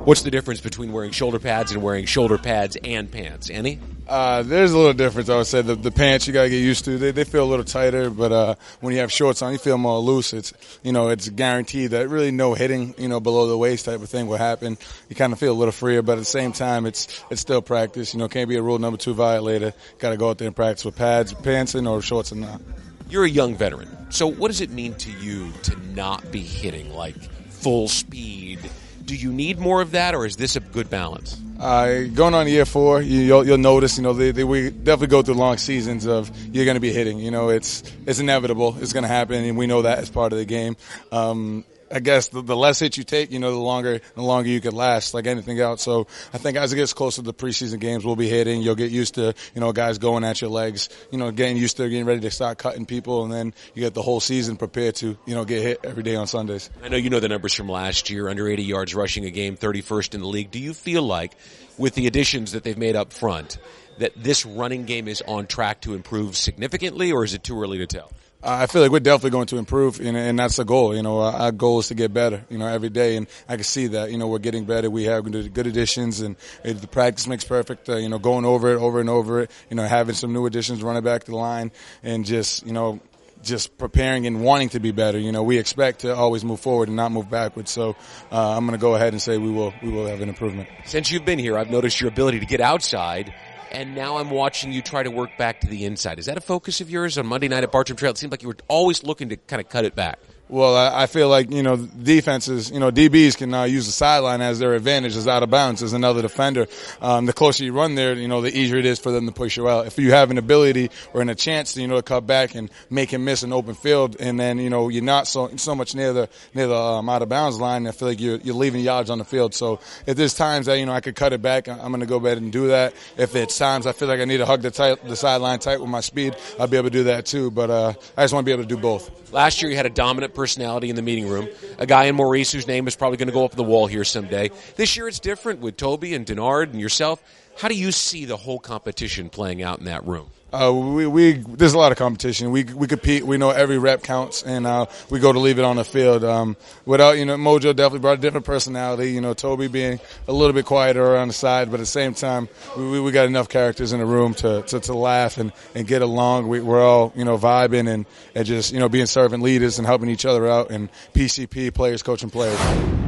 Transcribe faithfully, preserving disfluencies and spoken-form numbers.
What's the difference between wearing shoulder pads and wearing shoulder pads and pants? Any? Uh, there's a little difference, I would say. The, the pants you got to get used to. They, they feel a little tighter, but uh, when you have shorts on, you feel more loose. It's, you know, it's guaranteed that really no hitting, you know, below the waist type of thing will happen. You kind of feel a little freer, but at the same time, it's it's still practice. You know, can't be a rule number two violator. Got to go out there and practice with pads, pants in, or shorts and not. You're a young veteran. So what does it mean to you to not be hitting, like, full speed? Do you need more of that, or is this a good balance? Uh, going on year four, you, you'll, you'll notice, you know, they, they, we definitely go through long seasons of you're going to be hitting. You know, it's it's inevitable. It's going to happen, and we know that as part of the game. Um, I guess the, the less hits you take, you know, the longer the longer you could last, like anything else. So I think as it gets closer to the preseason games, we'll be hitting. You'll get used to, you know, guys going at your legs, you know, getting used to getting ready to start cutting people, and then you get the whole season prepared to, you know, get hit every day on Sundays. I know you know the numbers from last year, under eighty yards rushing a game, thirty-first in the league. Do you feel like, with the additions that they've made up front, that this running game is on track to improve significantly, or is it too early to tell? I feel like we're definitely going to improve, and, and that's the goal. You know, our goal is to get better, you know, every day, and I can see that. You know, we're getting better. We have good additions, and the practice makes perfect. Uh, you know, going over it, over and over it, you know, having some new additions running back to the line, and just, you know, just preparing and wanting to be better. You know, we expect to always move forward and not move backwards. So uh, I'm going to go ahead and say we will we will have an improvement. Since you've been here, I've noticed your ability to get outside, and now I'm watching you try to work back to the inside. Is that a focus of yours on Monday night at Bartram Trail? It seemed like you were always looking to kind of cut it back. Well, I, I feel like, you know, defenses, you know, D Bs can uh, use the sideline as their advantage, as out of bounds, as another defender. Um, the closer you run there, you know, the easier it is for them to push you out. If you have an ability or an, a chance to, you know, to cut back and make him miss an open field, and then, you know, you're not so so much near the near the um, out of bounds line, I feel like you're you're leaving yards on the field. So if there's times that, you know, I could cut it back, I'm going to go ahead and do that. If it's times I feel like I need to hug the tight, the sideline tight with my speed, I'll be able to do that too. But uh, I just want to be able to do both. Last year you had a dominant personality in the meeting room, a guy in Maurice whose name is probably going to go up on the wall here someday. This year it's different with Toby and Denard and yourself. How do you see the whole competition playing out in that room? Uh, we, we, there's a lot of competition. We, we compete. We know every rep counts, and, uh, we go to leave it on the field. Um, without, you know, Mojo definitely brought a different personality. You know, Toby being a little bit quieter on the side, but at the same time, we, we got enough characters in the room to, to, to laugh and, and get along. We, we're all, you know, vibing and, and just, you know, being servant leaders and helping each other out, and P C P, players coaching players.